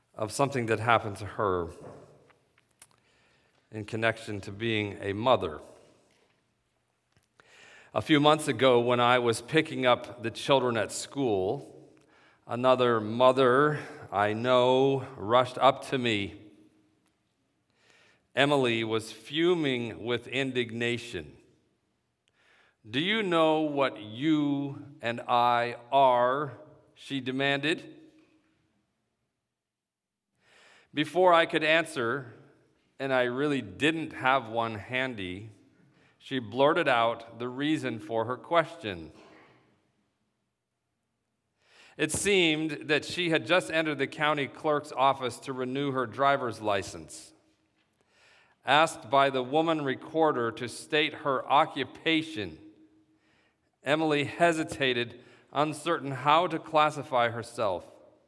of something that happened to her in connection to being a mother. A few months ago, when I was picking up the children at school, another mother I know rushed up to me. Emily was fuming with indignation. "Do you know what you and I are?" she demanded. Before I could answer, and I really didn't have one handy, she blurted out the reason for her question. It seemed that she had just entered the county clerk's office to renew her driver's license. Asked by the woman recorder to state her occupation, Emily hesitated, uncertain how to classify herself.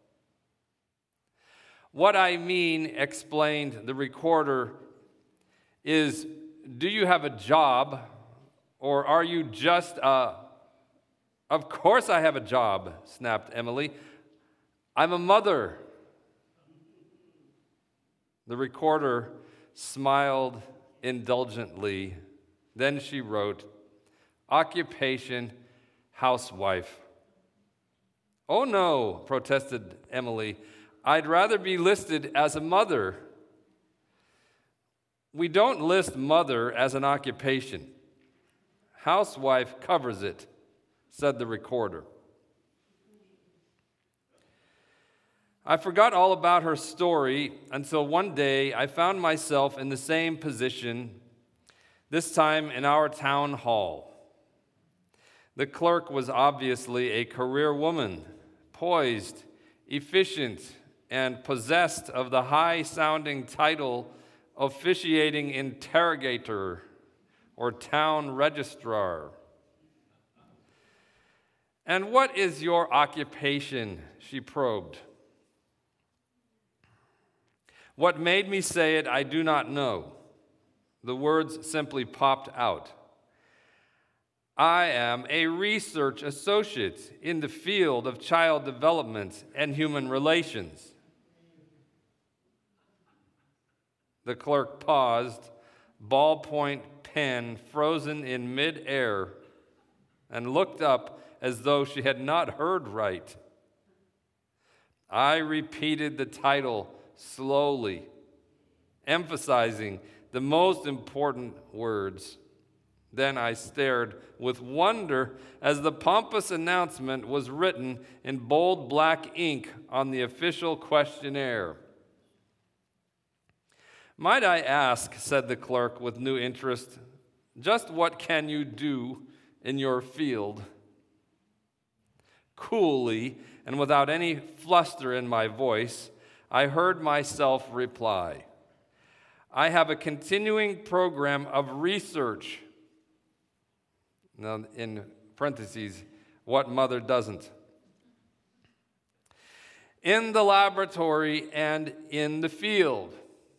"What I mean," explained the recorder, "is, do you have a job, or are you just a..." "Of course I have a job," snapped Emily. "I'm a mother." The recorder smiled indulgently. Then she wrote, "Occupation, housewife." "Oh no," protested Emily. "I'd rather be listed as a mother." "We don't list mother as an occupation. Housewife covers it," said the recorder. I forgot all about her story until one day I found myself in the same position, this time in our town hall. The clerk was obviously a career woman, poised, efficient, and possessed of the high-sounding title officiating interrogator or town registrar. "And what is your occupation?" she probed. What made me say it, I do not know. The words simply popped out. "I am a research associate in the field of child development and human relations." The clerk paused, ballpoint pen frozen in mid-air, and looked up as though she had not heard right. I repeated the title slowly, emphasizing the most important words. Then I stared with wonder as the pompous announcement was written in bold black ink on the official questionnaire. "Might I ask," said the clerk with new interest, "just what can you do in your field?" Coolly, and without any fluster in my voice, I heard myself reply, "I have a continuing program of research." Now, in parentheses, what mother doesn't? "In the laboratory and in the field."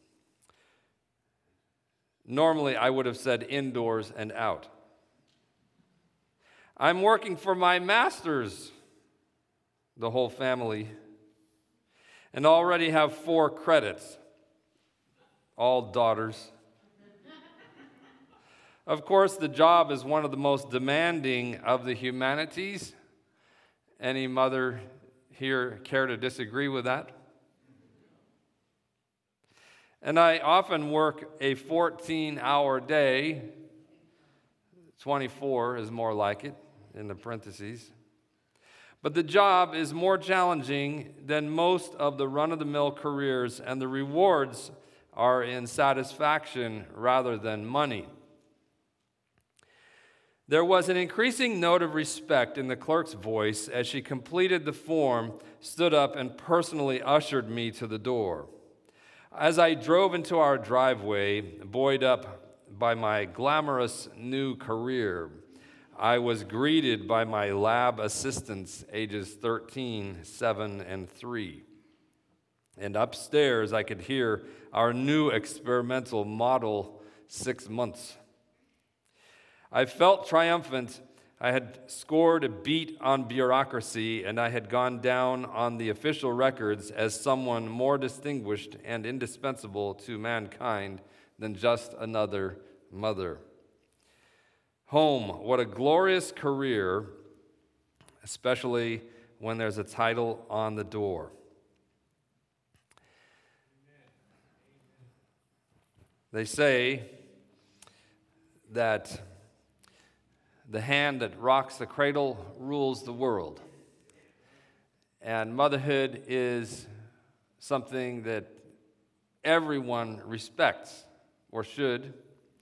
Normally, I would have said indoors and out. "I'm working for my master's," the whole family, "and already have 4 credits, all daughters." Of course, the job is one of the most demanding of the humanities. Any mother here care to disagree with that? And I often work a 14-hour day. 24 is more like it, in the parentheses. But the job is more challenging than most of the run-of-the-mill careers, and the rewards are in satisfaction rather than money. There was an increasing note of respect in the clerk's voice as she completed the form, stood up, and personally ushered me to the door. As I drove into our driveway, buoyed up by my glamorous new career, I was greeted by my lab assistants, ages 13, 7, and 3. And upstairs, I could hear our new experimental model 6 months. I felt triumphant I had scored a beat on bureaucracy, and I had gone down on the official records as someone more distinguished and indispensable to mankind than just another mother. Home, what a glorious career, especially when there's a title on the door. They say that the hand that rocks the cradle rules the world. And motherhood is something that everyone respects or should.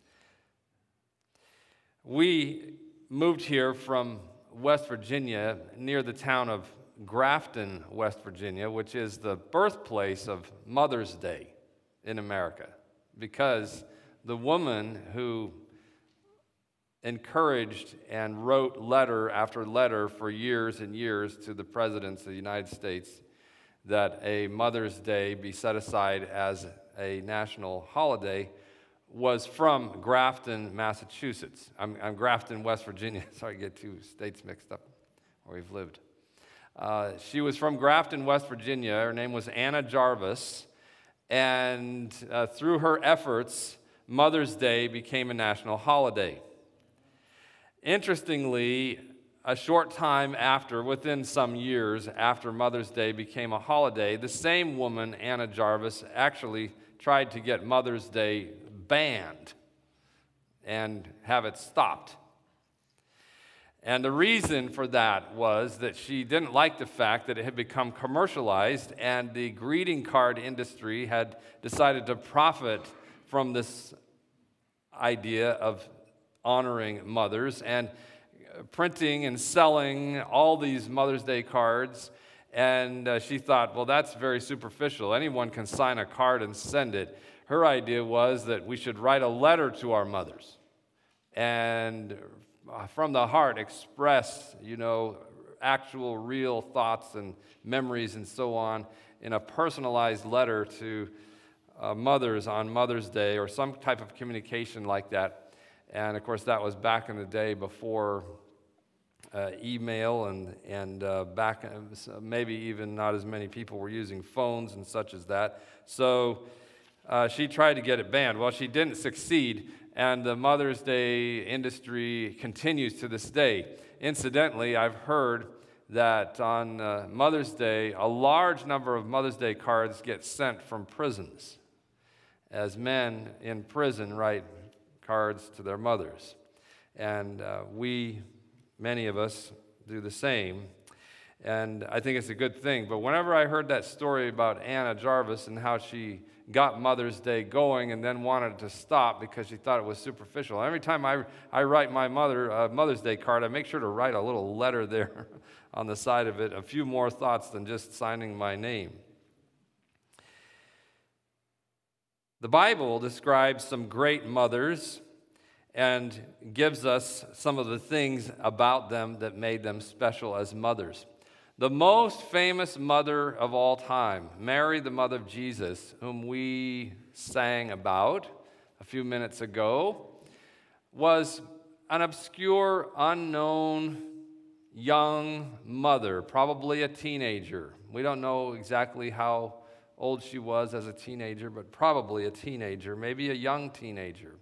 We moved here from West Virginia, near the town of Grafton, West Virginia, which is the birthplace of Mother's Day in America, because the woman who encouraged and wrote letter after letter for years and years to the presidents of the United States that a Mother's Day be set aside as a national holiday was from Grafton, Massachusetts. I'm Grafton, West Virginia. Sorry, I get two states mixed up where we've lived. She was from Grafton, West Virginia. Her name was Anna Jarvis. And through her efforts, Mother's Day became a national holiday. Interestingly, a short time after, within some years after Mother's Day became a holiday, the same woman, Anna Jarvis, actually tried to get Mother's Day banned and have it stopped. And the reason for that was that she didn't like the fact that it had become commercialized, and the greeting card industry had decided to profit from this idea of honoring mothers and printing and selling all these Mother's Day cards. And she thought, well, that's very superficial. Anyone can sign a card and send it. Her idea was that we should write a letter to our mothers and from the heart express, actual real thoughts and memories and so on in a personalized letter to mothers on Mother's Day, or some type of communication like that. And of course, that was back in the day before email and back, maybe even not as many people were using phones and such as that. So she tried to get it banned. Well, she didn't succeed, and the Mother's Day industry continues to this day. Incidentally, I've heard that on Mother's Day, a large number of Mother's Day cards get sent from prisons, as men in prison write cards to their mothers. And many of us, do the same. And I think it's a good thing. But whenever I heard that story about Anna Jarvis and how she got Mother's Day going and then wanted to stop because she thought it was superficial, every time I write my mother a Mother's Day card, I make sure to write a little letter there on the side of it, a few more thoughts than just signing my name. The Bible describes some great mothers and gives us some of the things about them that made them special as mothers. The most famous mother of all time, Mary, the mother of Jesus, whom we sang about a few minutes ago, was an obscure, unknown, young mother, probably a teenager. We don't know exactly how old she was as a teenager, but probably a teenager, maybe a young teenager.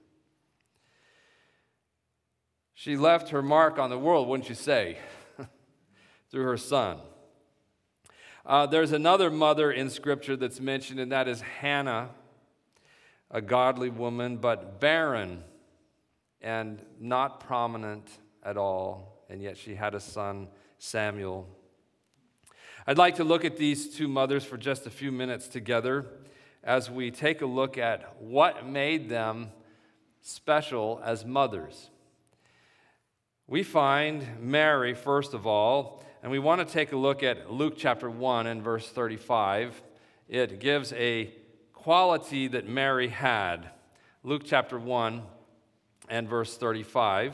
She left her mark on the world, wouldn't you say, through her son. There's another mother in Scripture that's mentioned, and that is Hannah, a godly woman, but barren and not prominent at all, and yet she had a son, Samuel. I'd like to look at these two mothers for just a few minutes together as we take a look at what made them special as mothers. We find Mary, first of all, and we want to take a look at Luke chapter 1 and verse 35. It gives a quality that Mary had. Luke chapter 1 and verse 35.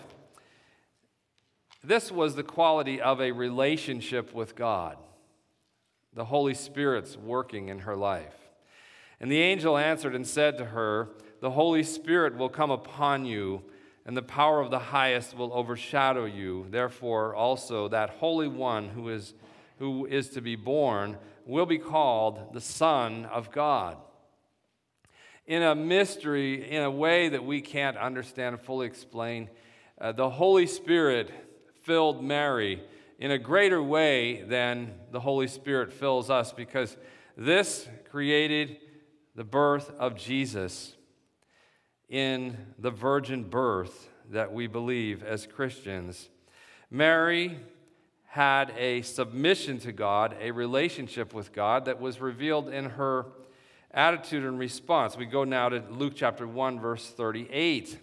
This was the quality of a relationship with God. The Holy Spirit's working in her life. And the angel answered and said to her, "The Holy Spirit will come upon you, and the power of the highest will overshadow you. Therefore, also that Holy One who is to be born will be called the Son of God. In a mystery, in a way that we can't understand and fully explain, the Holy Spirit filled Mary in a greater way than the Holy Spirit fills us, because this created the birth of Jesus in the virgin birth that we believe as Christians. Mary had a submission to God, a relationship with God that was revealed in her attitude and response. We go now to Luke chapter 1, verse 38.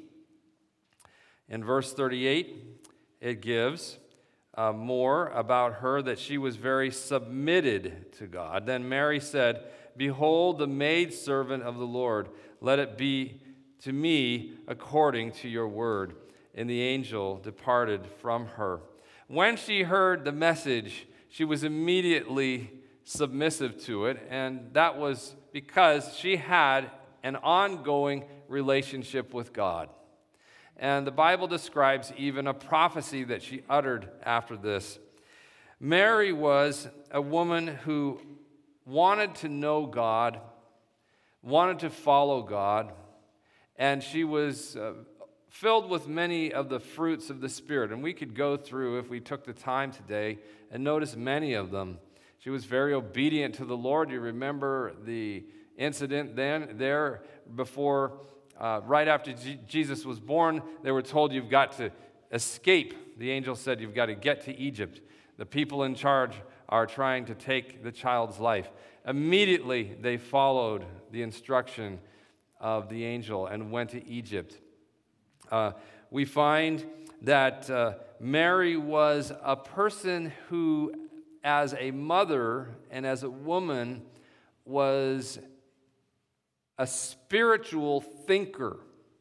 In verse 38, it gives more about her, that she was very submitted to God. Then Mary said, "Behold, the maidservant of the Lord, let it be to me according to your word." And the angel departed from her. When she heard the message, she was immediately submissive to it, and that was because she had an ongoing relationship with God. And the Bible describes even a prophecy that she uttered after this. Mary was a woman who wanted to know God, wanted to follow God, and she was filled with many of the fruits of the Spirit. And we could go through, if we took the time today, and notice many of them. She was very obedient to the Lord. You remember the incident there before, right after Jesus was born, they were told, "You've got to escape." The angel said, "You've got to get to Egypt. The people in charge are trying to take the child's life." Immediately, they followed the instruction of the angel and went to Egypt. We find that Mary was a person who, as a mother and as a woman, was a spiritual thinker.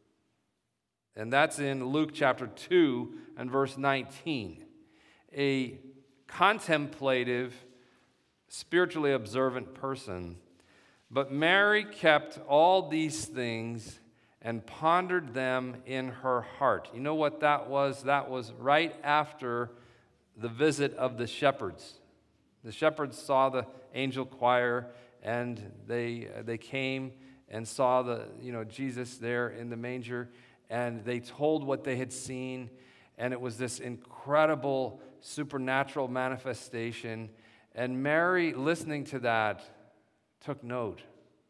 And that's in Luke chapter 2 and verse 19. A contemplative, spiritually observant person. But Mary kept all these things and pondered them in her heart. You know what that was? That was right after the visit of the shepherds. The shepherds saw the angel choir, and they came and saw Jesus there in the manger, and they told what they had seen, and it was this incredible supernatural manifestation. And Mary, listening to that, took note.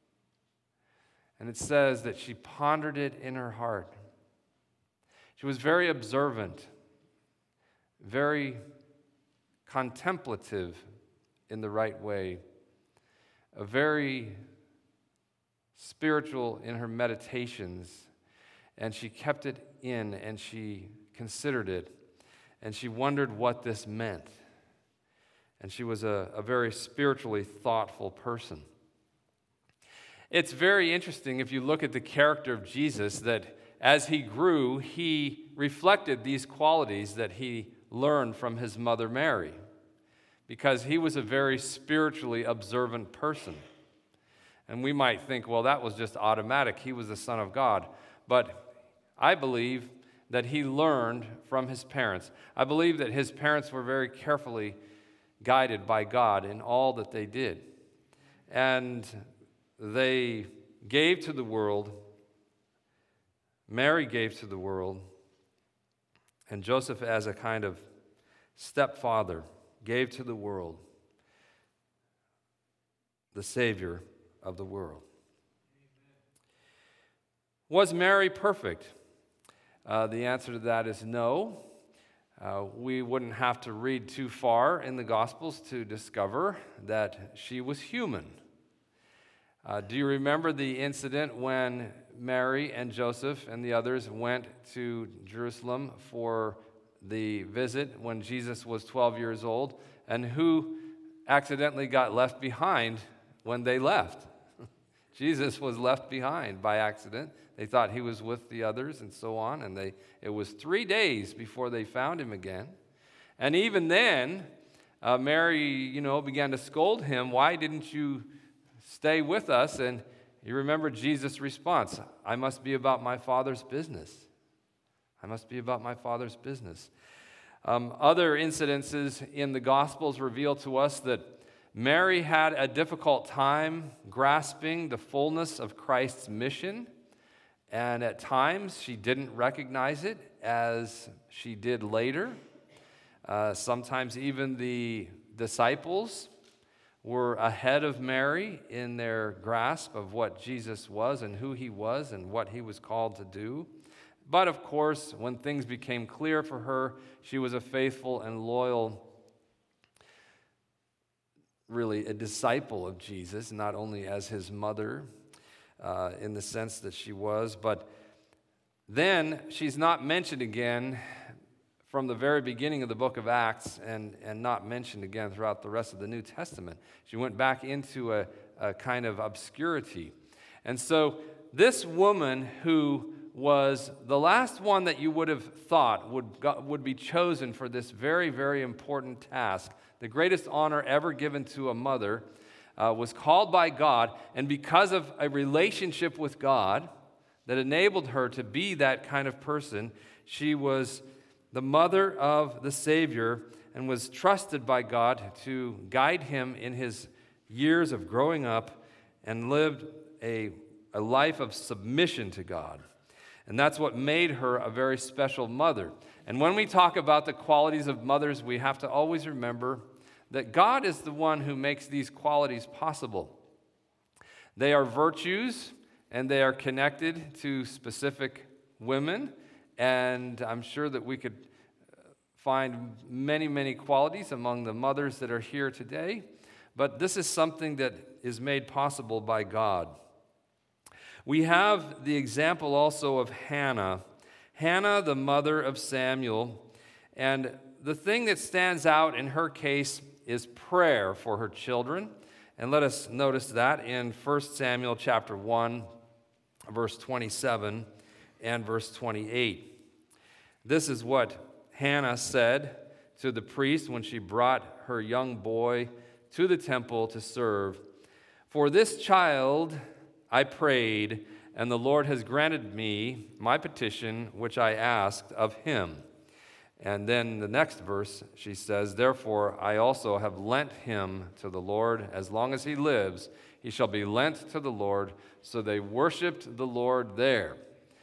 And it says that she pondered it in her heart. She was very observant, very contemplative in the right way, very spiritual in her meditations, and she kept it in, and she considered it, and she wondered what this meant. And she was a very spiritually thoughtful person. It's very interesting if you look at the character of Jesus, that as he grew, he reflected these qualities that he learned from his mother Mary, because he was a very spiritually observant person. And we might think, well, that was just automatic. He was the Son of God. But I believe that he learned from his parents. I believe that his parents were very carefully guided by God in all that they did. And they gave to the world, Mary gave to the world, and Joseph, as a kind of stepfather, gave to the world the Savior of the world. Was Mary perfect? The answer to that is no. We wouldn't have to read too far in the Gospels to discover that she was human. Do you remember the incident when Mary and Joseph and the others went to Jerusalem for the visit when Jesus was 12 years old, and who accidentally got left behind when they left? Jesus was left behind by accident. They thought he was with the others and so on, and it was 3 days before they found him again. And even then, Mary, began to scold him. "Why didn't you stay with us?" And you remember Jesus' response, "I must be about my Father's business. I must be about my Father's business. Other incidences in the Gospels reveal to us that Mary had a difficult time grasping the fullness of Christ's mission, and at times she didn't recognize it as she did later. Sometimes even the disciples were ahead of Mary in their grasp of what Jesus was and who he was and what he was called to do. But of course, when things became clear for her, she was a faithful and loyal, really a disciple of Jesus, not only as his mother in the sense that she was, but then she's not mentioned again from the very beginning of the book of Acts and not mentioned again throughout the rest of the New Testament. She went back into a kind of obscurity. And so this woman who was the last one that you would have thought would be chosen for this very, very important task, the greatest honor ever given to a mother, was called by God, and because of a relationship with God that enabled her to be that kind of person, she was the mother of the Savior and was trusted by God to guide him in his years of growing up and lived a life of submission to God. And that's what made her a very special mother. And when we talk about the qualities of mothers, we have to always remember that God is the one who makes these qualities possible. They are virtues, and they are connected to specific women, and I'm sure that we could find many, many qualities among the mothers that are here today, but this is something that is made possible by God. We have the example also of Hannah, the mother of Samuel, and the thing that stands out in her case is prayer for her children. And let us notice that in 1 Samuel chapter 1, verse 27 and verse 28. This is what Hannah said to the priest when she brought her young boy to the temple to serve. "For this child I prayed, and the Lord has granted me my petition, which I asked of him." And then the next verse, she says, "Therefore I also have lent him to the Lord. As long as he lives, he shall be lent to the Lord." So they worshiped the Lord there.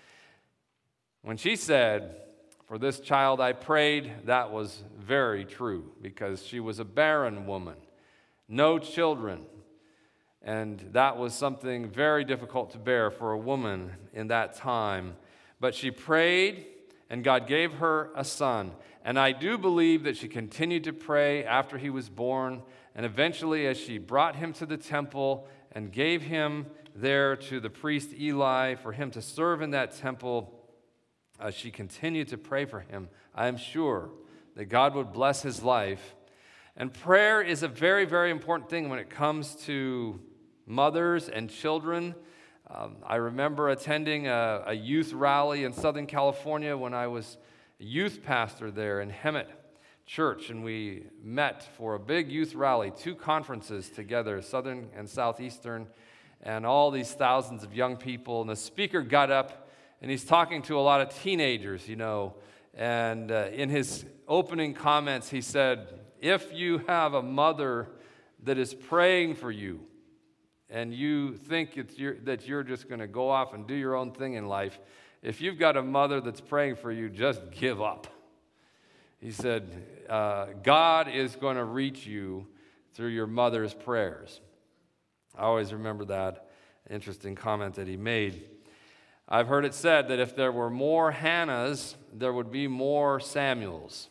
When she said, "For this child I prayed," that was very true, because she was a barren woman, no children. And that was something very difficult to bear for a woman in that time. But she prayed, and God gave her a son. And I do believe that she continued to pray after he was born. And eventually, as she brought him to the temple and gave him there to the priest Eli for him to serve in that temple, she continued to pray for him. I am sure that God would bless his life. And prayer is a very, very important thing when it comes to mothers and children. I remember attending a youth rally in Southern California when I was a youth pastor there in Hemet Church, and we met for a big youth rally, 2 conferences together, Southern and Southeastern, and all these thousands of young people. And the speaker got up, and he's talking to a lot of teenagers, and in his opening comments, he said, "If you have a mother that is praying for you, and you think that you're just going to go off and do your own thing in life, if you've got a mother that's praying for you, just give up." He said, God is going to reach you through your mother's prayers. I always remember that interesting comment that he made. I've heard it said that if there were more Hannahs, there would be more Samuels.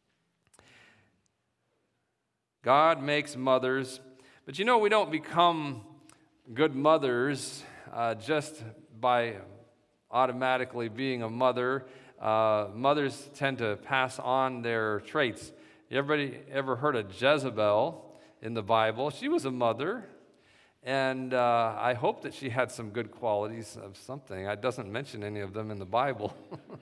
God makes mothers, but we don't become good mothers just by automatically being a mother. Mothers tend to pass on their traits. Everybody ever heard of Jezebel in the Bible? She was a mother, and I hope that she had some good qualities of something. It doesn't mention any of them in the Bible.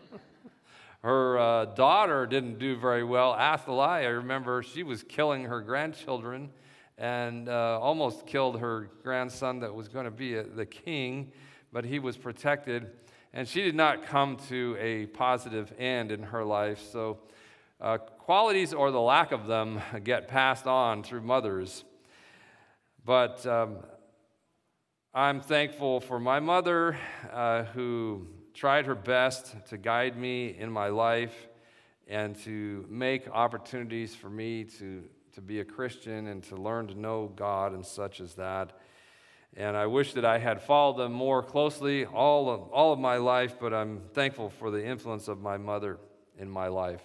Her daughter didn't do very well. Athaliah, I remember, she was killing her grandchildren and almost killed her grandson that was going to be the king, but he was protected. and she did not come to a positive end in her life. So qualities or the lack of them get passed on through mothers. But I'm thankful for my mother who tried her best to guide me in my life and to make opportunities for me to be a Christian and to learn to know God and such as that. And I wish that I had followed them more closely all of my life, but I'm thankful for the influence of my mother in my life.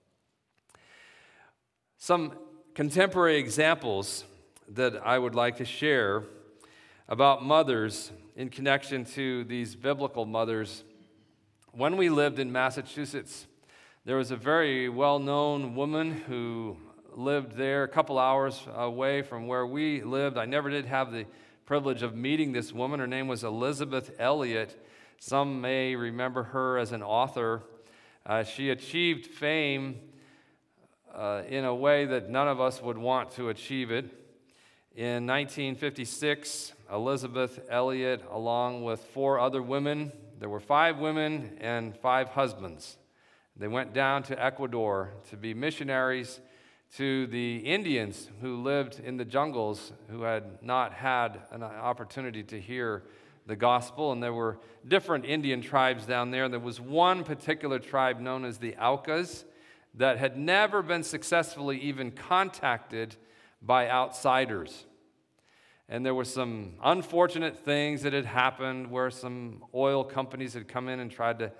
Some contemporary examples that I would like to share about mothers in connection to these biblical mothers. When we lived in Massachusetts, there was a very well-known woman who lived there a couple hours away from where we lived. I never did have the privilege of meeting this woman. Her name was Elisabeth Elliot. Some may remember her as an author. She achieved fame in a way that none of us would want to achieve it. In 1956, Elisabeth Elliot, along with 4 other women, there were 5 women and 5 husbands. They went down to Ecuador to be missionaries to the Indians who lived in the jungles, who had not had an opportunity to hear the gospel. And there were different Indian tribes down there. There was one particular tribe known as the Aucas that had never been successfully even contacted by outsiders. And there were some unfortunate things that had happened where some oil companies had come in and tried to,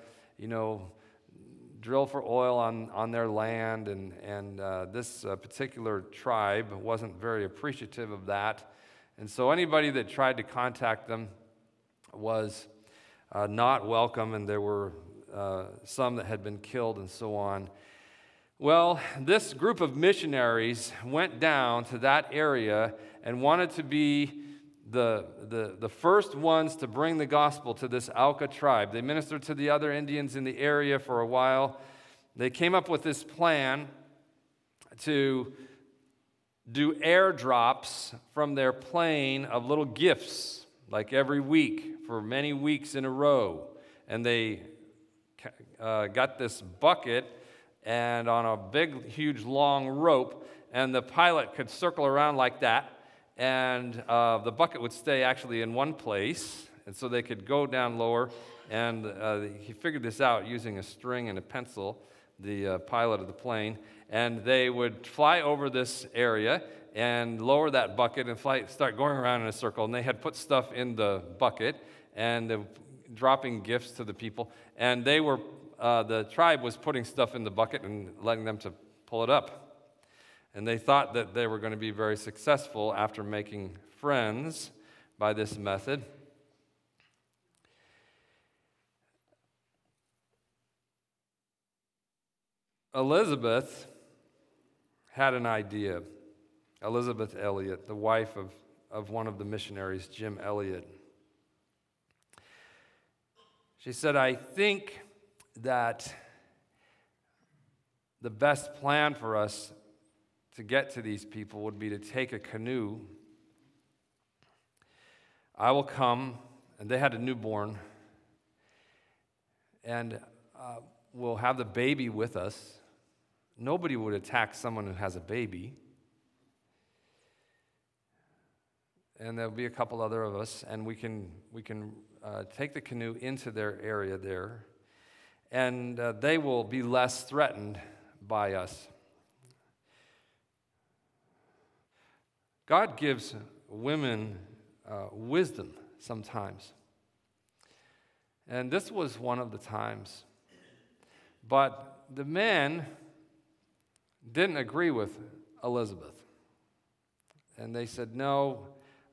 drill for oil on their land, and this particular tribe wasn't very appreciative of that. And so anybody that tried to contact them was not welcome, and there were some that had been killed and so on. Well, this group of missionaries went down to that area and wanted to be the first ones to bring the gospel to this Auca tribe. They ministered to the other Indians in the area for a while. They came up with this plan to do airdrops from their plane of little gifts, like every week for many weeks in a row. And they got this bucket and on a big, huge, long rope, and the pilot could circle around like that, and the bucket would stay actually in one place, and so they could go down lower, and he figured this out using a string and a pencil, the pilot of the plane, and they would fly over this area and lower that bucket and start going around in a circle, and they had put stuff in the bucket and dropping gifts to the people, and they were the tribe was putting stuff in the bucket and letting them to pull it up. And they thought that they were going to be very successful after making friends by this method. Elizabeth had an idea. Elisabeth Elliot, the wife of one of the missionaries, Jim Elliot. She said, I think that the best plan for us to get to these people would be to take a canoe. I will come, and they had a newborn, and we'll have the baby with us. Nobody would attack someone who has a baby. And there'll be a couple other of us, and we can take the canoe into their area there, and they will be less threatened by us. God gives women wisdom sometimes. And this was one of the times. But the men didn't agree with Elizabeth. And they said, no,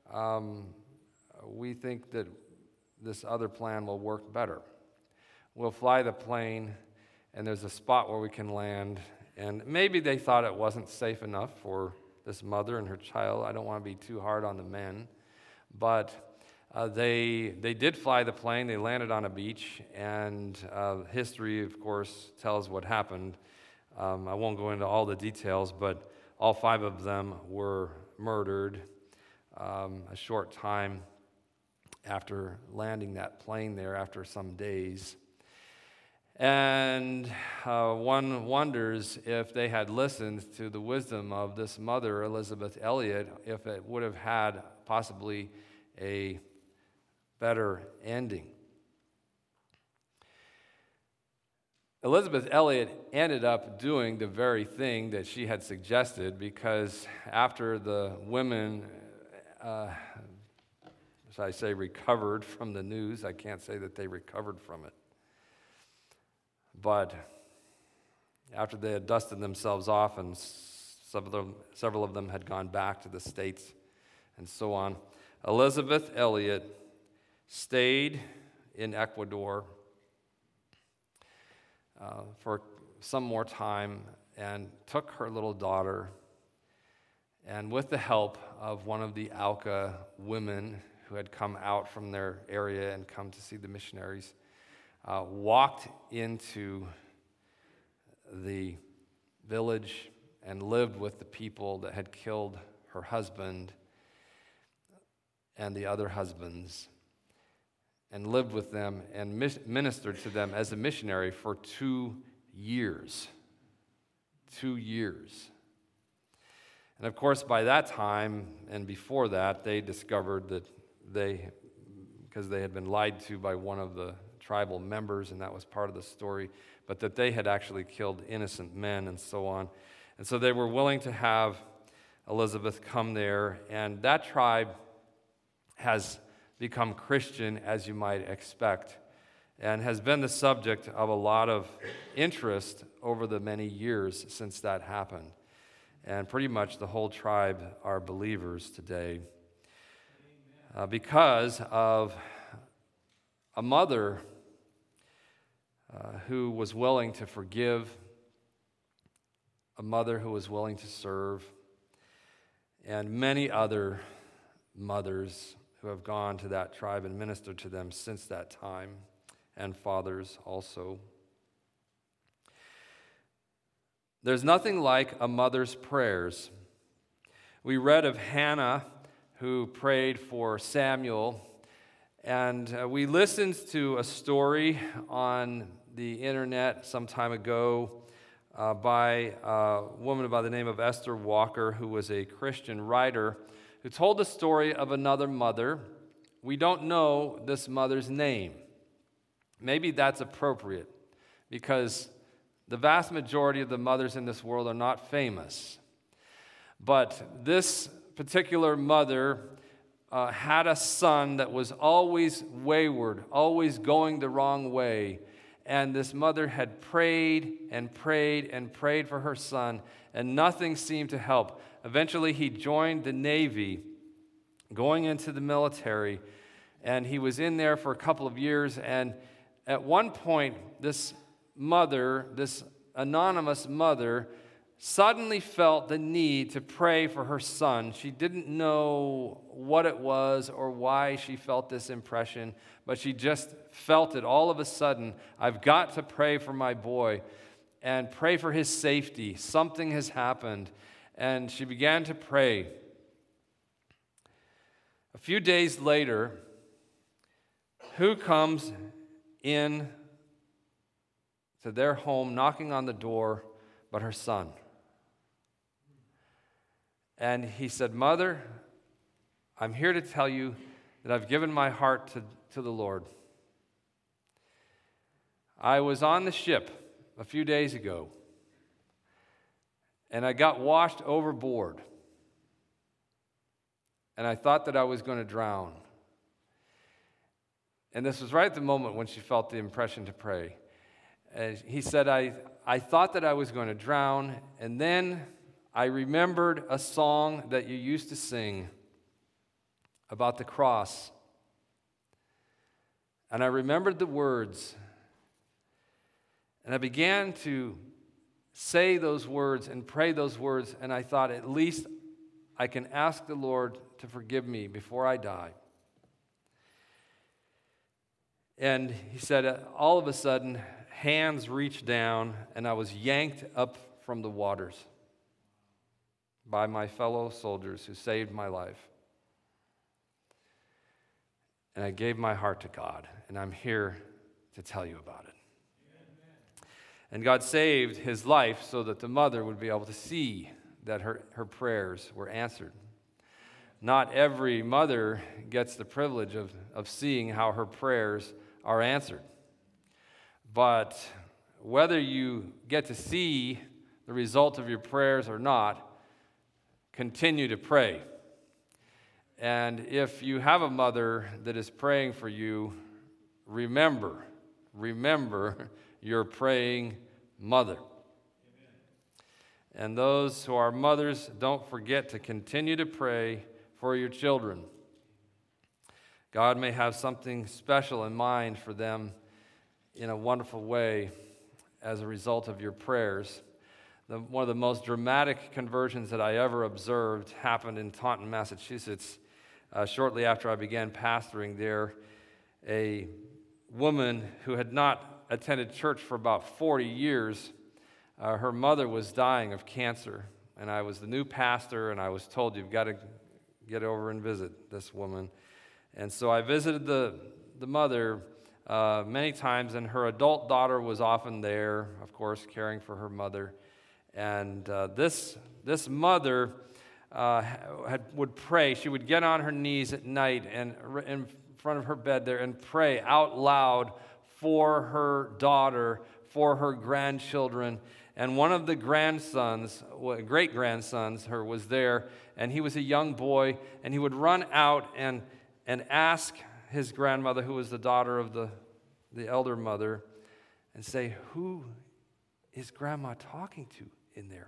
we think that this other plan will work better. We'll fly the plane, and there's a spot where we can land. And maybe they thought it wasn't safe enough for this mother and her child. I don't want to be too hard on the men. But they did fly the plane. They landed on a beach. And history, of course, tells what happened. I won't go into all the details, but all 5 of them were murdered a short time after landing that plane there after some days. And one wonders if they had listened to the wisdom of this mother, Elisabeth Elliot, if it would have had possibly a better ending. Elisabeth Elliot ended up doing the very thing that she had suggested, because after the women, as I say, recovered from the news, I can't say that they recovered from it, but after they had dusted themselves off and several of them had gone back to the States and so on, Elisabeth Elliot stayed in Ecuador for some more time and took her little daughter, and with the help of one of the Auca women who had come out from their area and come to see the missionaries, walked into the village and lived with the people that had killed her husband and the other husbands, and lived with them and ministered to them as a missionary for 2 years. 2 years. And of course, by that time and before that, they discovered that because they had been lied to by one of the tribal members, and that was part of the story, but that they had actually killed innocent men and so on. And so they were willing to have Elisabeth come there, and that tribe has become Christian, as you might expect, and has been the subject of a lot of interest over the many years since that happened. And pretty much the whole tribe are believers today because of a mother who was willing to forgive, a mother who was willing to serve, and many other mothers who have gone to that tribe and ministered to them since that time, and fathers also. There's nothing like a mother's prayers. We read of Hannah, who prayed for Samuel, and we listened to a story on the internet some time ago by a woman by the name of Esther Walker, who was a Christian writer, who told the story of another mother. We don't know this mother's name. Maybe that's appropriate, because the vast majority of the mothers in this world are not famous. But this particular mother had a son that was always wayward, always going the wrong way. And this mother had prayed and prayed and prayed for her son, and nothing seemed to help. Eventually, he joined the Navy, going into the military, and he was in there for a couple of years. And at one point, this mother, this anonymous mother, suddenly felt the need to pray for her son. She didn't know what it was or why she felt this impression, but she just felt it all of a sudden. I've got to pray for my boy and pray for his safety. Something has happened. And she began to pray. A few days later, who comes in to their home, knocking on the door, but her son? And he said, "Mother, I'm here to tell you that I've given my heart to the Lord. I was on the ship a few days ago, and I got washed overboard, and I thought that I was going to drown." And this was right at the moment when she felt the impression to pray. And he said, I thought that I was going to drown, and then I remembered a song that you used to sing about the cross. And I remembered the words, and I began to say those words and pray those words, and I thought, at least I can ask the Lord to forgive me before I die. And he said, all of a sudden, hands reached down, and I was yanked up from the waters by my fellow soldiers who saved my life. And I gave my heart to God, and I'm here to tell you about it. And God saved his life so that the mother would be able to see that her prayers were answered. Not every mother gets the privilege of seeing how her prayers are answered. But whether you get to see the result of your prayers or not, continue to pray. And if you have a mother that is praying for you, remember your praying mother. Amen. And those who are mothers, don't forget to continue to pray for your children. God may have something special in mind for them in a wonderful way as a result of your prayers. One of the most dramatic conversions that I ever observed happened in Taunton, Massachusetts. Shortly after I began pastoring there, a woman who had not attended church for about 40 years, her mother was dying of cancer. And I was the new pastor, and I was told, you've got to get over and visit this woman. And so I visited the mother many times, and her adult daughter was often there, of course, caring for her mother. And this mother would pray. She would get on her knees at night and in front of her bed there and pray out loud for her daughter, for her grandchildren. And one of the grandsons, great-grandsons, was there, and he was a young boy, and he would run out and ask his grandmother, who was the daughter of the elder mother, and say, "Who is Grandma talking to in there?"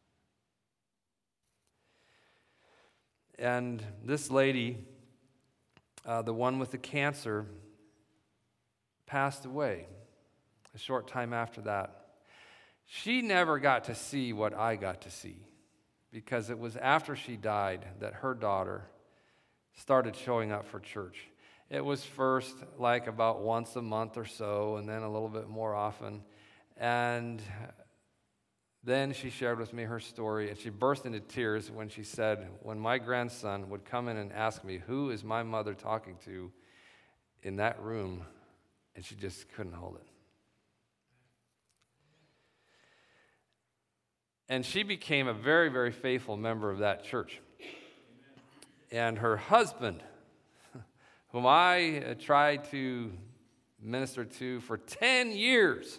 And this lady, the one with the cancer, passed away a short time after that. She never got to see what I got to see, because it was after she died that her daughter started showing up for church. It was first like about once a month or so, and then a little bit more often. And then she shared with me her story, and she burst into tears when she said, when my grandson would come in and ask me, "Who is my mother talking to in that room?" and she just couldn't hold it. And she became a very, very faithful member of that church. And her husband, whom I tried to minister to for 10 years,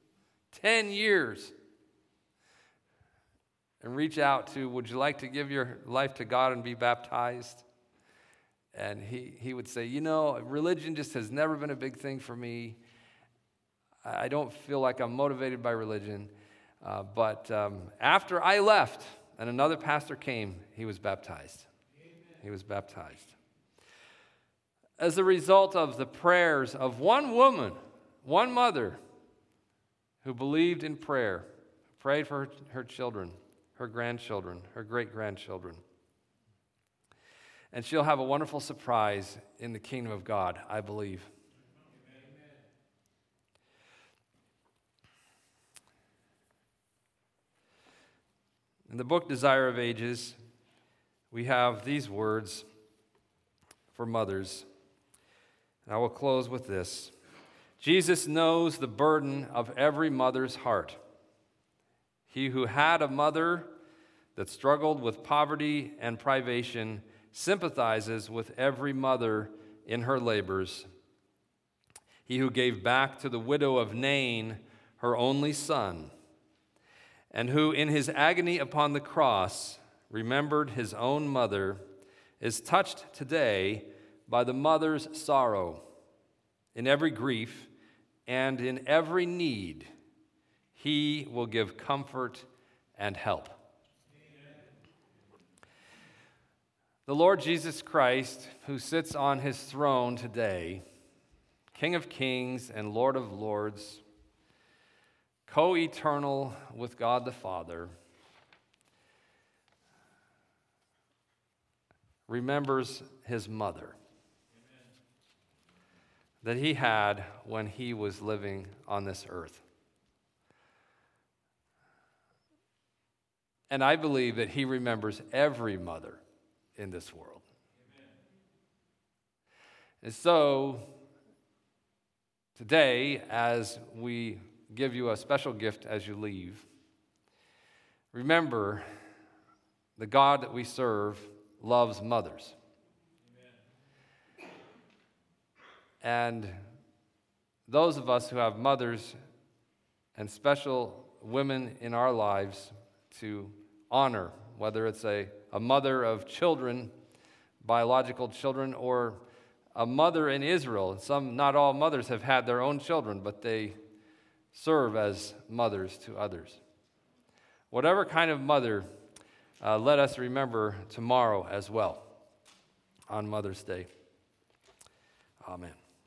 and reach out to, "Would you like to give your life to God and be baptized?" And he would say, "Religion just has never been a big thing for me. I don't feel like I'm motivated by religion." But after I left and another pastor came, he was baptized. Amen. He was baptized. As a result of the prayers of one woman, one mother, who believed in prayer, prayed for her children, her grandchildren, her great-grandchildren. And she'll have a wonderful surprise in the kingdom of God, I believe. Amen. In the book Desire of Ages, we have these words for mothers. And I will close with this. Jesus knows the burden of every mother's heart. He who had a mother that struggled with poverty and privation sympathizes with every mother in her labors. He who gave back to the widow of Nain her only son, and who in his agony upon the cross remembered his own mother, is touched today by the mother's sorrow. In every grief and in every need, he will give comfort and help. The Lord Jesus Christ, who sits on his throne today, King of kings and Lord of lords, co-eternal with God the Father, remembers his mother that he had when he was living on this earth. And I believe that he remembers every mother in this world. Amen. And so, today, as we give you a special gift as you leave, remember the God that we serve loves mothers. Amen. And those of us who have mothers and special women in our lives to honor, whether it's a mother of children, biological children, or a mother in Israel. Not all mothers have had their own children, but they serve as mothers to others. Whatever kind of mother, let us remember tomorrow as well on Mother's Day. Amen.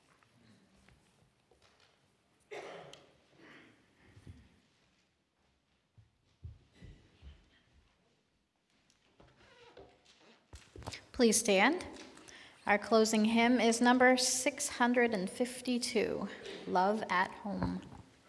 Please stand. Our closing hymn is number 652, Love at Home.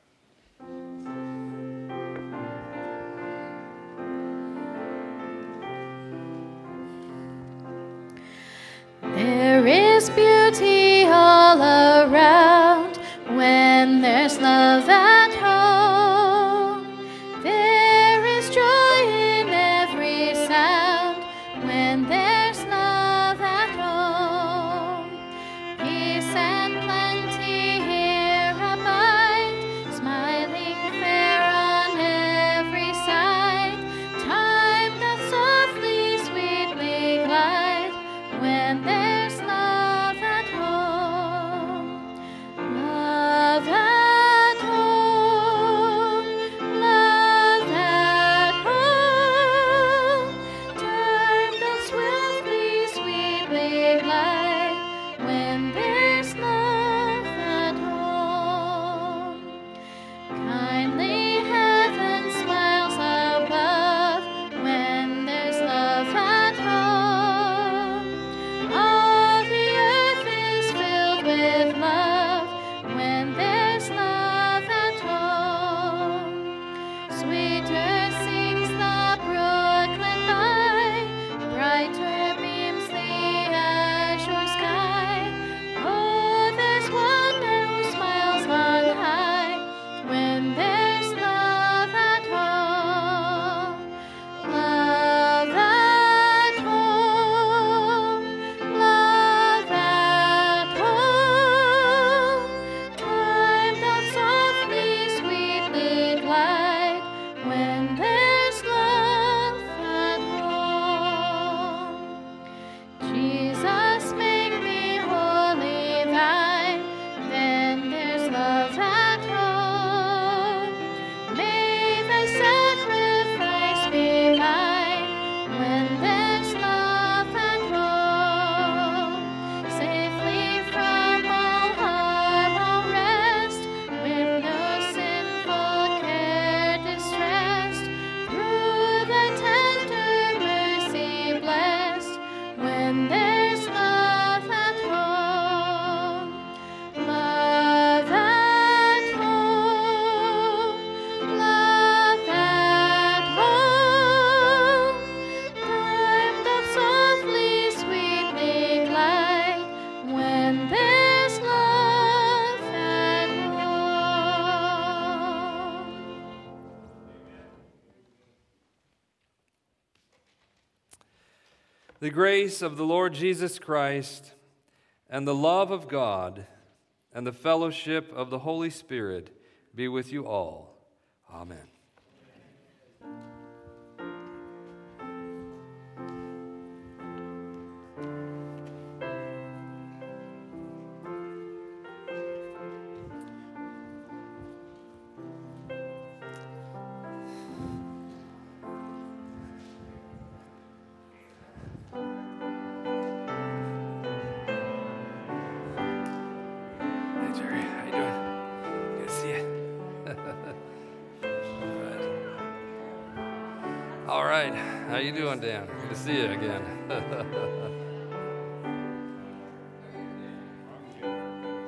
There is beauty all around when there's love at home. There is joy in every sound when there's love at home. Peace and plenty here abide, smiling fair on every side. Time doth softly, sweetly glide when there's love at home. Love at home, love at home. Time doth swiftly, sweetly glide when there's love at home. Kindly heaven smiles above when there's love at home. All the earth is filled with love when there's love at home. Sweeter sings the brooklet by, brighter beams the azure sky. Oh, there's one who smiles on high when there's love at home. Love at home, love at home. Time doth softly, sweetly glide when there's love at home. Jesus, make me wholly thine, then there's love at home. May thy sacrifice be mine when there's love at home. Safely from all harm I'll rest, with no sinful care distressed, through thy tender mercy blessed, when there's love at home. Love at home, love at home. Time doth softly, sweetly glide when there's love at home. The grace of the Lord Jesus Christ and the love of God and the fellowship of the Holy Spirit be with you all. Amen. Hey Jerry, how you doing? Good to see you. All right. How you doing, Dan? Good to see you again.